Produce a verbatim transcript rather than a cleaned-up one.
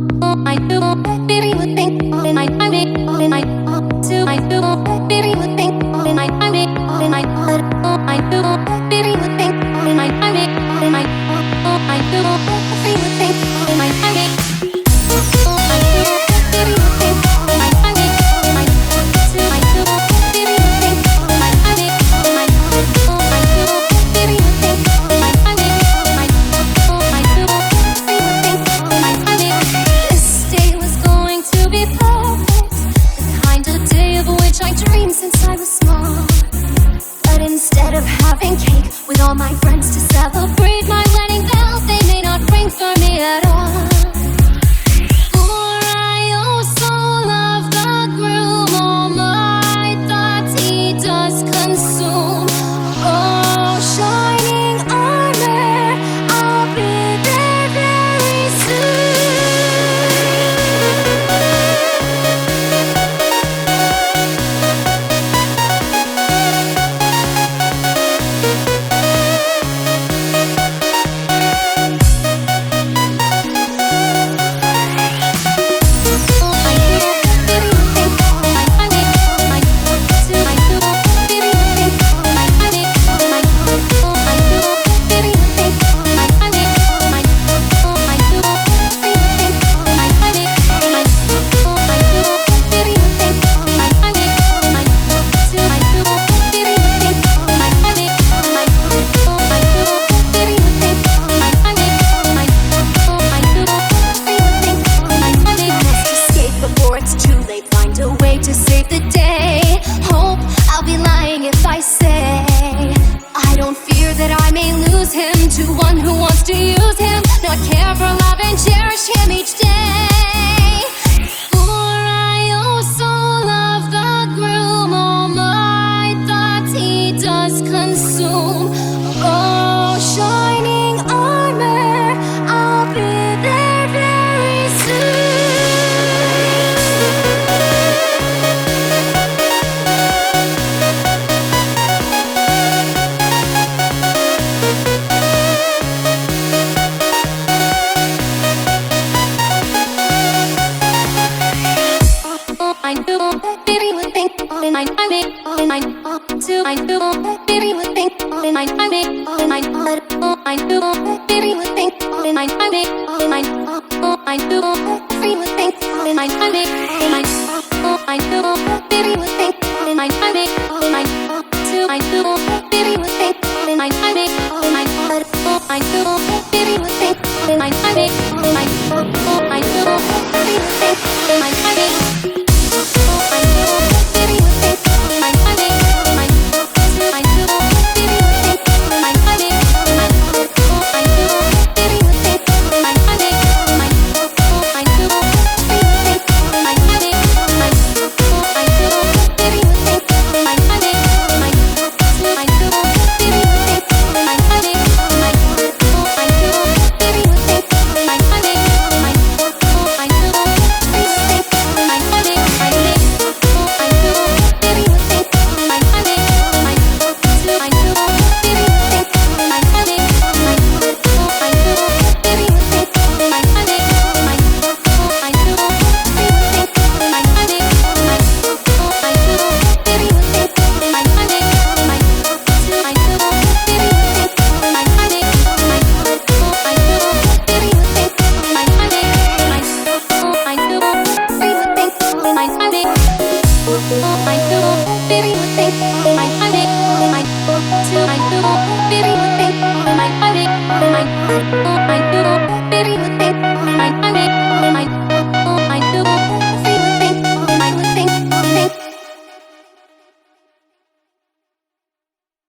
I do, baby would think, and I, I make, and I do, I do, baby would think, and I, I make, and I, I do, baby would think, and I, I make, and I, I do, baby would think, and I, I make, I do, baby would think, and I, I make, and I do, I do, baby would think, and I, I make, and I, I do, baby would think, and I, I make, and I, I do, baby would think, and I, I make. This day was going to be perfect, the kind of day of which I dreamed since I was small. But instead of having cake with all my friends to celebrate my wedding bells, they may not ring for me at all. For I also love the groom, all my thoughts he does consume. Oh, shining armor, I'll be there very soon. To save the day, hope I'll be lying if I say I don't fear that I may lose him to one who wants to use him, not care for love and cherish him each day. For I also love the groom, all my thoughts he does consume. Oh, shining armor, I'll be there very soon. I do, baby would think, and I, I make, and I do, I do, baby would think, and I, I make, and I, I do, baby would think, and I, I make, and I, I do, baby would think, and I, I make, and I, I do, baby would think, and I, I make, and I do, I do, baby would think, and I, I make, and I, I do, baby would think, and I, I make, and I, I do, baby would think, and I, I make. I do, baby would think, I, I make, I do, I do, baby would think, I, I make.